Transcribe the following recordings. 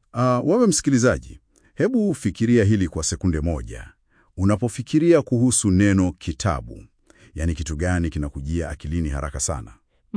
Wewe msikilizaji, hebu fikiria hili kwa sekunde moja. Unapofikiria kuhusu neno kitabu, yani kitu gani kinakujia akilini haraka sana?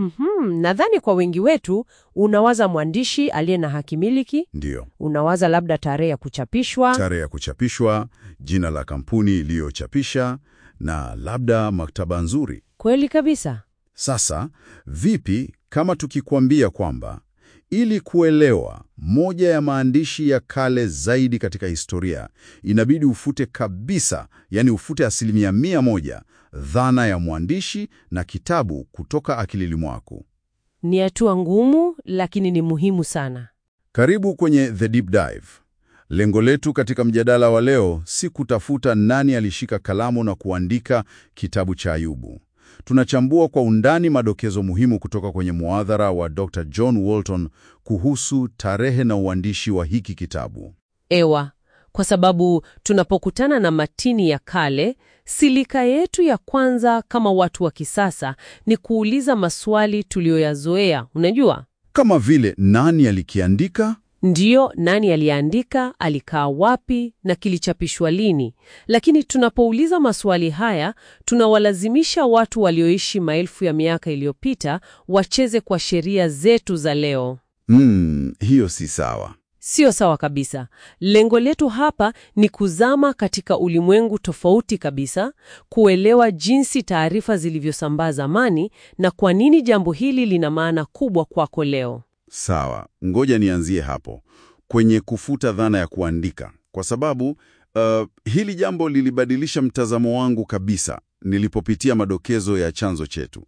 Nadhani kwa wengi wetu unawaza mwandishi aliye na hakimiliki. Ndiyo. Unawaza labda tarehe ya kuchapishwa. Tarehe ya kuchapishwa, jina la kampuni iliyochapisha, na labda maktaba nzuri. Kweli kabisa. Sasa, vipi kama tukikwambia kwamba ili kuelewa moja ya maandishi ya kale zaidi katika historia, inabidi ufute kabisa, yani ufute 100% dhana ya mwandishi na kitabu kutoka akilini mwako? Ni hatua ngumu, lakini ni muhimu sana. Karibu kwenye The Deep Dive. Lengo letu katika mjadala wa leo si kutafuta nani alishika kalamu na kuandika kitabu cha Ayubu. Tunachambua kwa undani madokezo muhimu kutoka kwenye muadhara wa Dr. John Walton kuhusu tarehe na uandishi wa hiki kitabu. Ewa, kwa sababu tunapokutana na matini ya kale, silika yetu ya kwanza kama watu wa kisasa ni kuuliza maswali tuliyoyazoea, unajua? Kama vile nani alikiandika? Ndiyo, nani aliandika, alikaa wapi na kilichapishwa lini. Lakini tunapouliza maswali haya, tunawalazimisha watu walioishi maelfu ya miaka iliyopita wacheze kwa sheria zetu za leo. Hiyo si sawa. Sio sawa kabisa. Lengo letu hapa ni kuzama katika ulimwengu tofauti kabisa, kuelewa jinsi taarifa zilivyosambaa zamani na kwa nini jambo hili lina maana kubwa kwako leo. Sawa, ngoja nianzie hapo kwenye kufuta dhana ya kuandika, kwa sababu hili jambo lilibadilisha mtazamo wangu kabisa nilipopitia madokezo ya chanzo chetu.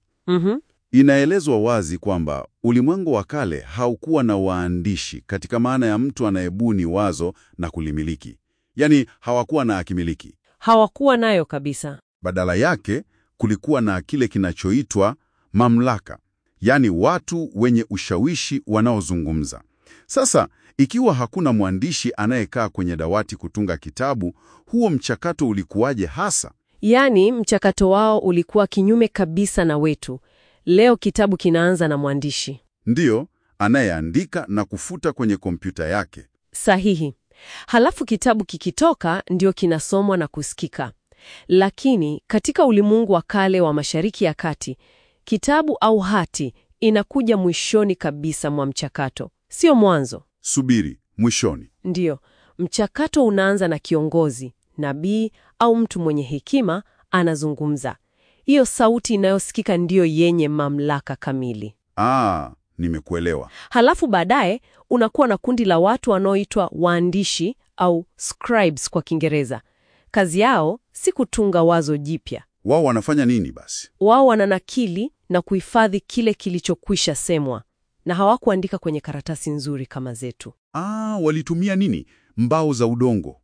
Inaelezwa wazi kwamba ulimwengu wa kale haukuwa na waandishi katika maana ya mtu anayebuni wazo na kulimiliki. Yaani hawakuwa na akimiliki. Hawakuwa nayo kabisa. Badala yake kulikuwa na kile kinachoitwa mamlaka. Yaani watu wenye ushawishi wanaozungumza. Sasa, ikiwa hakuna mwandishi anayekaa kwenye dawati kutunga kitabu, huo mchakato ulikuwaje hasa? Yaani mchakato wao ulikuwa kinyume kabisa na wetu. Leo kitabu kinaanza na mwandishi. Ndiyo, anayeandika na kufuta kwenye kompyuta yake. Sahihi. Halafu kitabu kikitoka ndio kinasomwa na kusikika. Lakini katika ulimwengu wa kale wa Mashariki ya Kati, kitabu au hati inakuja mwishoni kabisa mwa mchakato, sio mwanzo. Subiri, mwishoni. Ndiyo, mchakato unaanza na kiongozi, nabii au mtu mwenye hekima anazungumza. Hiyo sauti inayosikika ndiyo yenye mamlaka kamili. Nimekuelewa. Halafu baadaye unakuwa na kundi la watu wanaoitwa waandishi au scribes kwa Kiingereza. Kazi yao si kutunga wazo jipya. Wao wanafanya nini basi? Wao wananakili na kuhifadhi kile kilichokwisha semwa, na hawakuandika kwenye karatasi nzuri kama zetu. Walitumia nini? Mbao za udongo.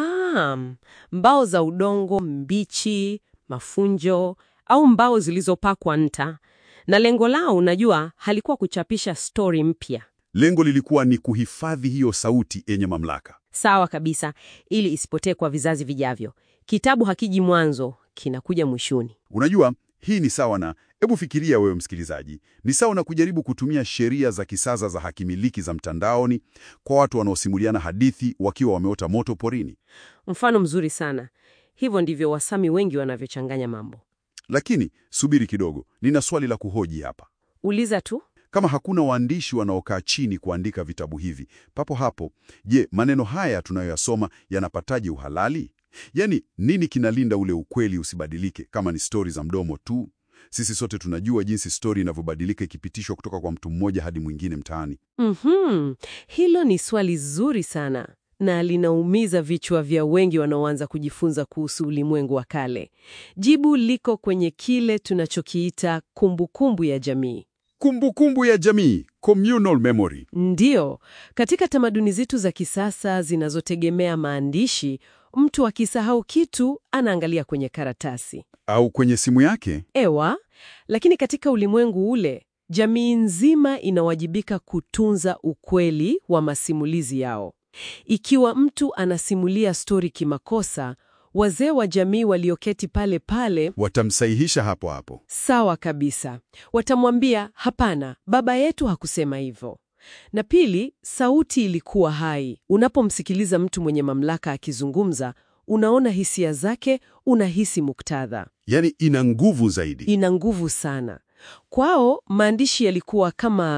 Mbao za udongo mbichi, mafunjo au mbao zilizopakwa nta. Na lengo lao, unajua, halikuwa kuchapisha story mpya. Lengo lilikuwa ni kuhifadhi hiyo sauti yenye mamlaka. Sawa kabisa, ili isipotee kwa vizazi vijavyo. Kitabu hakiji mwanzo, kinakuja mwishoni. Unajua, hii ni sawa na, hebu fikiria wewe msikilizaji, ni sawa na kujaribu kutumia sheria za kisasa za hakimiliki za mtandaoni kwa watu wanaosimuliana hadithi wakiwa wameota moto porini. Mfano mzuri sana. Hivyo ndivyo wasomi wengi wanavyochanganya mambo. Lakini, subiri kidogo, nina swali la kuhoji hapa. Uliza tu. Kama hakuna waandishi wanaokaa chini kuandika vitabu hivi, papo hapo, je, maneno haya tunayoyasoma yanapataje uhalali? Yaani, nini kinalinda ule ukweli usibadilike kama ni stori za mdomo tu? Sisi sote tunajua jinsi stori inavyobadilika ikipitishwa kutoka kwa mtu mmoja hadi mwingine mtaani. Hilo ni swali zuri sana, na linaumiza vichwa vya wengi wanaoanza kujifunza kuhusu ulimwengu wa kale. Jibu liko kwenye kile tunachokiita kumbukumbu ya jamii. Kumbukumbu ya jamii, communal memory. Ndiyo, katika tamaduni zetu za kisasa zinazotegemea maandishi, mtu akisahau kitu anaangalia kwenye karatasi au kwenye simu yake. Lakini katika ulimwengu ule, jamii nzima inawajibika kutunza ukweli wa masimulizi yao. Ikiwa mtu anasimulia stori kimakosa, wazee wa jamii walioketi pale pale watamsahihisha hapo hapo. Sawa kabisa. Watamwambia, hapana, baba yetu hakusema hivyo. Na pili, sauti ilikuwa hai. Unapomsikiliza mtu mwenye mamlaka akizungumza, unaona hisia zake, unahisi muktadha. Yaani ina nguvu zaidi. Ina nguvu sana. Kwao maandishi yalikuwa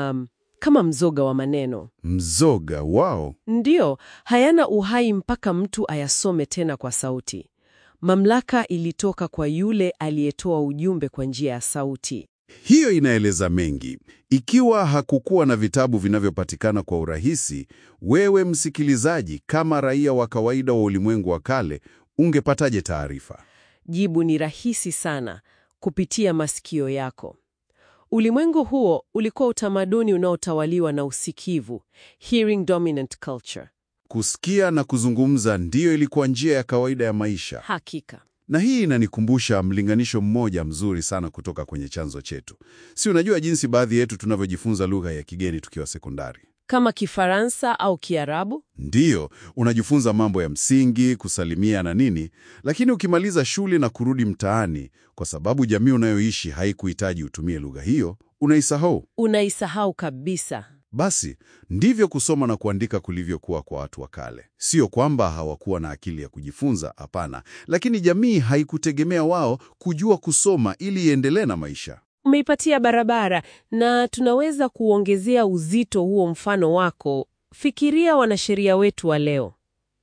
kama mzoga wa maneno. Mzoga, wow. Ndiyo, hayana uhai mpaka mtu ayasome tena kwa sauti. Mamlaka ilitoka kwa yule aliyetoa ujumbe kwa njia ya sauti. Hiyo inaeleza mengi. Ikiwa hakukuwa na vitabu vinavyopatikana kwa urahisi, wewe msikilizaji, kama raia wa kawaida wa ulimwengu wa kale, ungepataje taarifa? Jibu ni rahisi sana, kupitia masikio yako. Ulimwengu huo ulikuwa utamaduni unaotawaliwa na usikivu, hearing dominant culture. Kusikia na kuzungumza ndiyo ilikuwa njia ya kawaida ya maisha. Hakika. Na hii inanikumbusha mlinganisho mmoja mzuri sana kutoka kwenye chanzo chetu. Si unajua jinsi baadhi yetu tunavyojifunza lugha ya kigeni tukiwa sekondari? Kama Kifaransa au Kiarabu? Ndiyo, unajifunza mambo ya msingi, kusalimia na nini, lakini ukimaliza shule na kurudi mtaani, kwa sababu jamii unayoishi haikuhitaji utumie lugha hiyo, unaisahau. Unaisahau kabisa. Basi, ndivyo kusoma na kuandika kulivyokuwa kwa watu wa kale. Sio kwamba hawakuwa na akili ya kujifunza, hapana, lakini jamii haikutegemea wao kujua kusoma ili iendelee na maisha. Umeipatia barabara, na tunaweza kuongezea uzito huo mfano wako. Fikiria wanasheria wetu wa leo.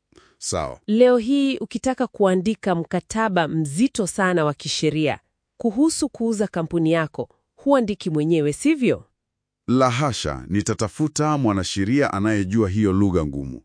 Sawa. Leo hii ukitaka kuandika mkataba mzito sana wa kisheria kuhusu kuuza kampuni yako, huandiki mwenyewe, sivyo? La hasha, nitatafuta mwanasheria anayejua hiyo lugha ngumu.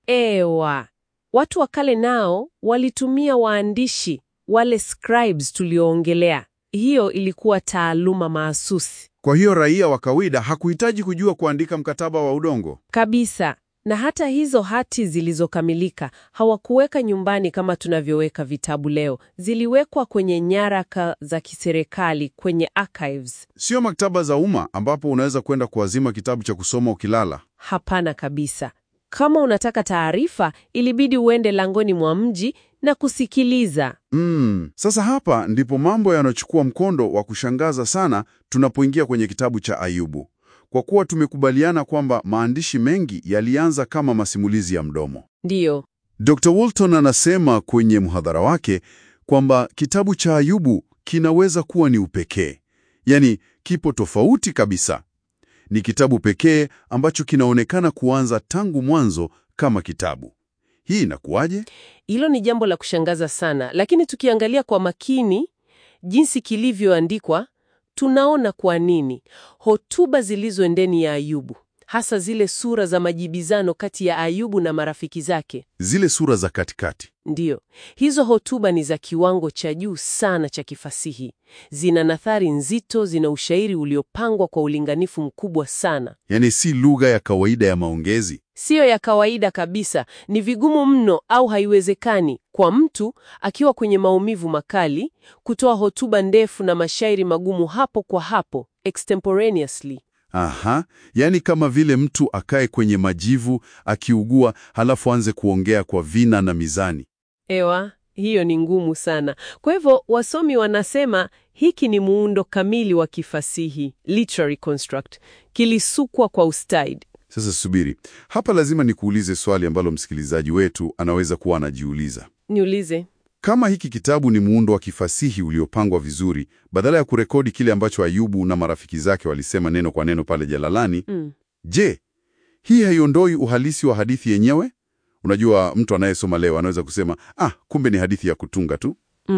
Ewa, watu wa kale nao walitumia waandishi, wale scribes tulioongelea. Hiyo ilikuwa taaluma mahsusi Kwa hiyo raia wa kawaida hakuhitaji kujua kuandika mkataba wa udongo. kabisa. Na hata hizo hati zilizokamilika hawakuweka nyumbani kama tunavyoweka vitabu leo. Ziliwekwa kwenye nyaraka za kiserikali, kwenye archives. Sio maktaba za umma ambapo unaweza kwenda kuazima kitabu cha kusoma ukilala. Hapana kabisa. Kama unataka taarifa, ilibidi uende langoni mwa mji na kusikiliza. Sasa hapa ndipo mambo yanochukua mkondo wa kushangaza sana tunapoingia kwenye kitabu cha Ayubu. Kwa kuwa tumekubaliana kwamba maandishi mengi yalianza kama masimulizi ya mdomo. Ndiyo. Dr. Walton anasema kwenye mhadhara wake kwamba kitabu cha Ayubu kinaweza kuwa ni upekee. Yaani, kipo tofauti kabisa. Ni kitabu pekee ambacho kinaonekana kuanza tangu mwanzo kama kitabu. Hii inakuwaje? Hilo ni jambo la kushangaza sana, lakini tukiangalia kwa makini jinsi kilivyoandikwa, tunaona kwa nini. Hotuba zilizo ndani ya Ayubu, hasa zile sura za majibizano kati ya Ayubu na marafiki zake. Zile sura za katikati. Ndiyo, hizo hotuba ni za kiwango cha juu sana cha kifasihi. Zina nathari nzito, zina ushairi uliopangwa kwa ulinganifu mkubwa sana. Yaani si lugha ya kawaida ya maongezi. Siyo ya kawaida kabisa. Ni vigumu mno au haiwezekani kwa mtu akiwa kwenye maumivu makali kutoa hotuba ndefu na mashairi magumu hapo kwa hapo, extemporaneously. Aha, yaani kama vile mtu akae kwenye majivu akiugua halafu anze kuongea kwa vina na mizani. Ewa, hiyo ni ngumu sana. Kwa hivyo wasomi wanasema hiki ni muundo kamili wa kifasihi, literary construct, kilisukwa kwa ustadi. Sasa subiri, hapa lazima nikuulize swali ambalo msikilizaji wetu anaweza kuwa anajiuliza. Niulize. Kama hiki kitabu ni muundo wa kifasihi uliopangwa vizuri, badala ya kurekodi kile ambacho Ayubu na marafiki zake walisema neno kwa neno pale jalalani, je, hii haiondoi uhalisi wa hadithi yenyewe? Unajua, mtu anayesoma leo anaweza kusema, kumbe ni hadithi ya kutunga tu.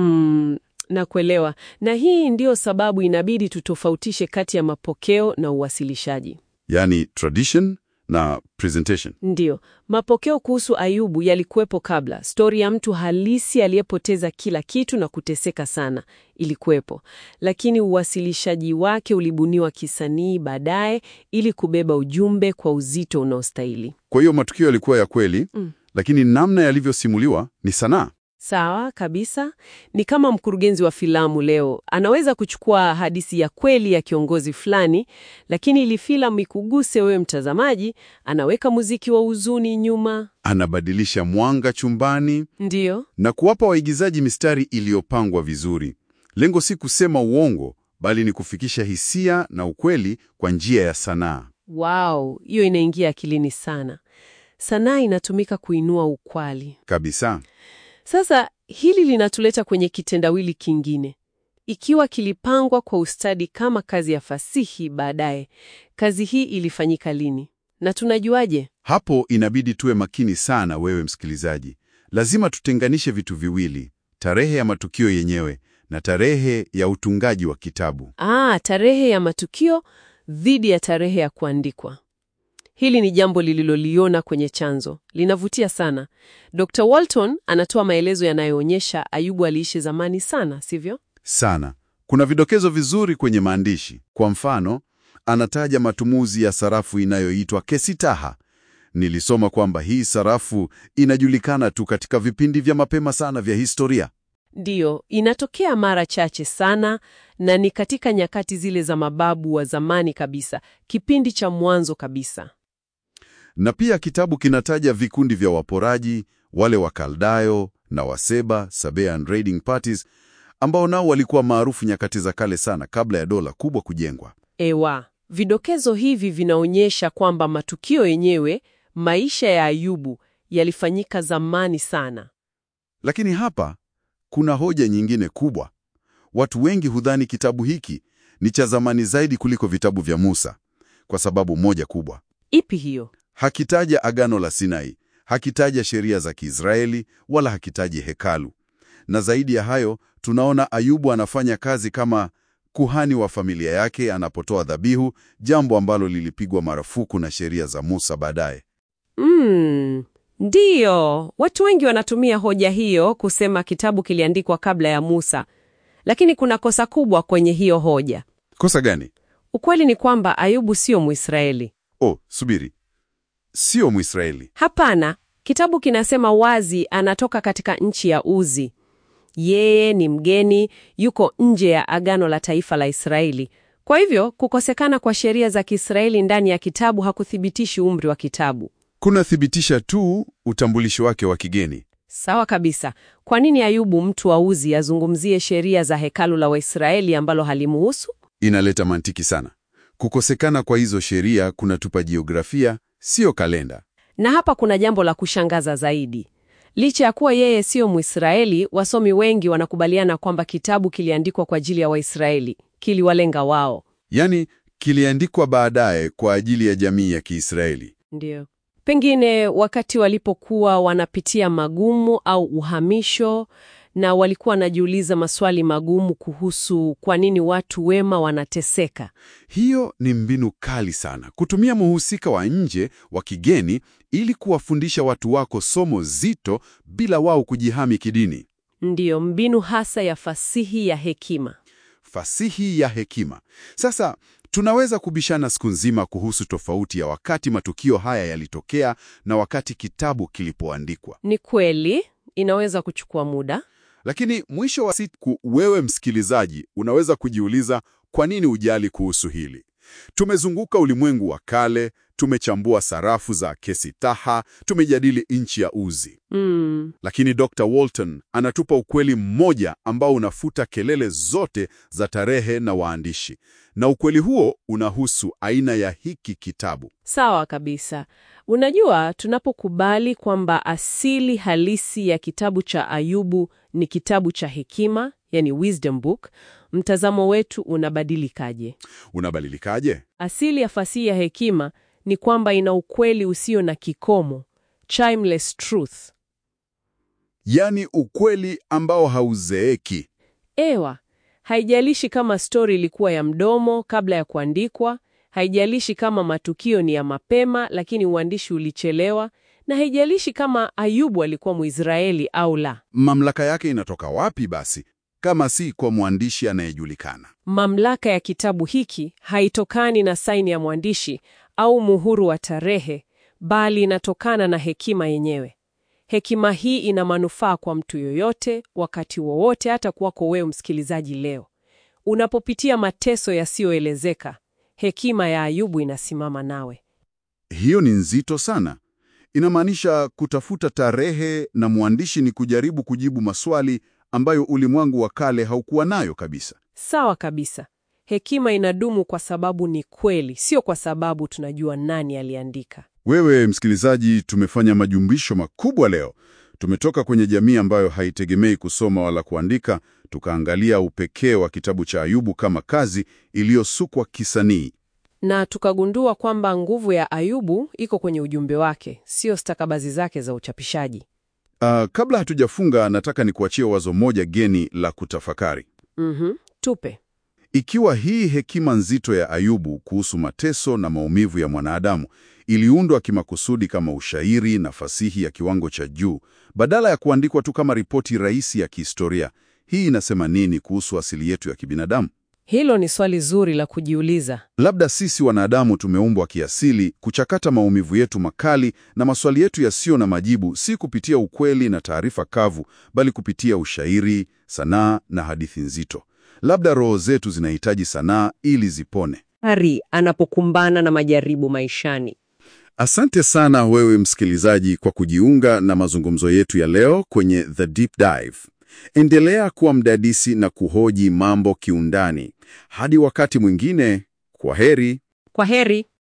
Nakuelewa. Na hii ndiyo sababu inabidi tutofautishe kati ya mapokeo na uwasilishaji. Yaani tradition na presentation. Ndiyo, mapokeo kuhusu Ayubu yalikuwepo kabla. Stori ya mtu halisi aliyepoteza kila kitu na kuteseka sana ilikuwepo, lakini uwasilishaji wake ulibuniwa kisanii baadaye ili kubeba ujumbe kwa uzito unaostahili. Kwa hiyo matukio yalikuwa ya kweli, lakini namna yalivyosimuliwa ni sanaa. Sawa kabisa. Ni kama mkurugenzi wa filamu leo anaweza kuchukua hadithi ya kweli ya kiongozi fulani, lakini ili filamu ikuguse wewe mtazamaji, anaweka muziki wa huzuni nyuma, anabadilisha mwanga chumbani, ndiyo, na kuwapa waigizaji mistari iliyopangwa vizuri. Lengo si kusema uongo, bali ni kufikisha hisia na ukweli kwa njia ya sanaa. Wow, hiyo inaingia akilini sana. Sanaa inatumika kuinua ukwali. Kabisa. Sasa hili linatuleta kwenye kitendawili kingine. Ikiwa kilipangwa kwa ustadi kama kazi ya fasihi baadaye, kazi hii ilifanyika lini? Na tunajuaje? Hapo inabidi tuwe makini sana, wewe msikilizaji. Lazima tutenganishe vitu viwili, tarehe ya matukio yenyewe na tarehe ya utungaji wa kitabu. Tarehe ya matukio dhidi ya tarehe ya kuandikwa. Hili ni jambo lililoliona kwenye chanzo. Linavutia sana. Dr. Walton anatoa maelezo yanayoonyesha Ayubu aliishi zamani sana, sivyo? Sana. Kuna vidokezo vizuri kwenye maandishi. Kwa mfano, anataja matumuzi ya sarafu inayoitwa kesitaha. Nilisoma kwamba hii sarafu inajulikana tu katika vipindi vya mapema sana vya historia. Ndiyo, inatokea mara chache sana na ni katika nyakati zile za mababu wa zamani kabisa, kipindi cha mwanzo kabisa. Na pia kitabu kinataja vikundi vya waporaji, wale Wakaldayo na Waseba, Sabaean raiding parties, ambao nao walikuwa maarufu nyakati za kale sana kabla ya dola kubwa kujengwa. Vidokezo hivi vinaonyesha kwamba matukio yenyewe, maisha ya Ayubu, yalifanyika zamani sana. Lakini hapa kuna hoja nyingine kubwa. Watu wengi hudhani kitabu hiki ni cha zamani zaidi kuliko vitabu vya Musa, kwa sababu moja kubwa. Ipi hiyo? Hakitaja Agano la Sinai, hakitaja sheria za Kiisraeli, wala hakitaji hekalu. Na zaidi ya hayo, tunaona Ayubu anafanya kazi kama kuhani wa familia yake anapotoa dhabihu, jambo ambalo lilipigwa marufuku na sheria za Musa baadaye. Ndiyo, watu wengi wanatumia hoja hiyo kusema kitabu kiliandikwa kabla ya Musa. Lakini kuna kosa kubwa kwenye hiyo hoja. Kosa gani? Ukweli ni kwamba Ayubu sio Mwisraeli. Subiri. Sio Mwisraeli? Hapana, kitabu kinasema wazi anatoka katika nchi ya Uzi. Yeye ni mgeni, yuko nje ya agano la taifa la Israeli. Kwa hivyo, kukosekana kwa sheria za Kiisraeli ndani ya kitabu hakuthibitishi umri wa kitabu. Kunathibitisha tu utambulisho wake wa kigeni. Sawa kabisa. Kwa nini Ayubu, mtu wa Uzi, azungumzie sheria za hekalu la Waisraeli ambalo halimuhusu? Inaleta mantiki sana. Kukosekana kwa hizo sheria kunatupa jiografia, sio kalenda. Na hapa kuna jambo la kushangaza zaidi. Licha ya kuwa yeye sio Mwisraeli, wasomi wengi wanakubaliana kwamba kitabu kiliandikwa kwa ajili ya Waisraeli, kiliwalenga wao. Yaani, kiliandikwa baadaye kwa ajili ya jamii ya Kiisraeli. Ndiyo. Pengine wakati walipokuwa wanapitia magumu au uhamisho, na walikuwa wanajiuliza maswali magumu kuhusu kwa nini watu wema wanateseka. Hiyo ni mbinu kali sana, kutumia mhusika wa nje wa kigeni ili kuwafundisha watu wako somo zito bila wao kujihami kidini. Ndiyo, mbinu hasa ya fasihi ya hekima. Fasihi ya hekima. Sasa, tunaweza kubishana siku nzima kuhusu tofauti ya wakati matukio haya yalitokea na wakati kitabu kilipoandikwa. Ni kweli, inaweza kuchukua muda. Lakini mwisho wa siku, wewe msikilizaji, unaweza kujiuliza kwa nini ujali kuhusu hili. Tumezunguka ulimwengu wa kale, tumechambua sarafu za kesitaha, tumejadili nchi ya Uzi. Lakini Dr. Walton anatupa ukweli mmoja ambao unafuta kelele zote za tarehe na waandishi. Na ukweli huo unahusu aina ya hiki kitabu. Sawa kabisa. Unajua, tunapokubali kwamba asili halisi ya kitabu cha Ayubu ni kitabu cha hekima, yani wisdom book, mtazamo wetu unabadilikaje? Unabadilikaje? Asili ya fasihi ya hekima ni kwamba ina ukweli usio na kikomo, timeless truth. Yaani ukweli ambao hauzeeki. Haijalishi kama story ilikuwa ya mdomo kabla ya kuandikwa, haijalishi kama matukio ni ya mapema lakini uandishi ulichelewa, na haijalishi kama Ayubu alikuwa Mwisraeli au la. Mamlaka yake inatoka wapi basi, kama si kwa mwandishi anayejulikana? Mamlaka ya kitabu hiki haitokani na saini ya mwandishi au muhuri wa tarehe, bali inatokana na hekima yenyewe. Hekima hii ina manufaa kwa mtu yoyote, wakati wowote, hata kwako wewe msikilizaji leo. Unapopitia mateso yasiyoelezeka, hekima ya Ayubu inasimama nawe. Hiyo ni nzito sana. Inamaanisha kutafuta tarehe na mwandishi ni kujaribu kujibu maswali ambayo ulimwengu wa kale haukuwa nayo kabisa. Sawa kabisa. Hekima inadumu kwa sababu ni kweli, sio kwa sababu tunajua nani aliandika. Wewe msikilizaji, tumefanya majumbisho makubwa leo. Tumetoka kwenye jamii ambayo haitegemei kusoma wala kuandika, tukaangalia upekee wa kitabu cha Ayubu kama kazi iliyosukwa kisanii. Na tukagundua kwamba nguvu ya Ayubu iko kwenye ujumbe wake, sio stakabazi zake za uchapishaji. Kabla hatujafunga, nataka nikuachie wazo moja geni la kutafakari. Tupe. Ikiwa hii hekima nzito ya Ayubu kuhusu mateso na maumivu ya mwanadamu iliundwa kimakusudi kama ushairi na fasihi ya kiwango cha juu, badala ya kuandikwa tu kama ripoti rahisi ya kihistoria, hii inasema nini kuhusu asili yetu ya kibinadamu? Hilo ni swali zuri la kujiuliza. Labda sisi wanadamu tumeumbwa kiasili kuchakata maumivu yetu makali na maswali yetu yasiyo na majibu, si kupitia ukweli na taarifa kavu, bali kupitia ushairi, sanaa na hadithi nzito. Labda roho zetu zinahitaji sanaa ili zipone. Hari anapokumbana na majaribu maishani. Asante sana wewe msikilizaji kwa kujiunga na mazungumzo yetu ya leo kwenye The Deep Dive. Endelea kuwa mdadisi na kuhoji mambo kiundani. Hadi wakati mwingine, kwa heri. Kwa heri.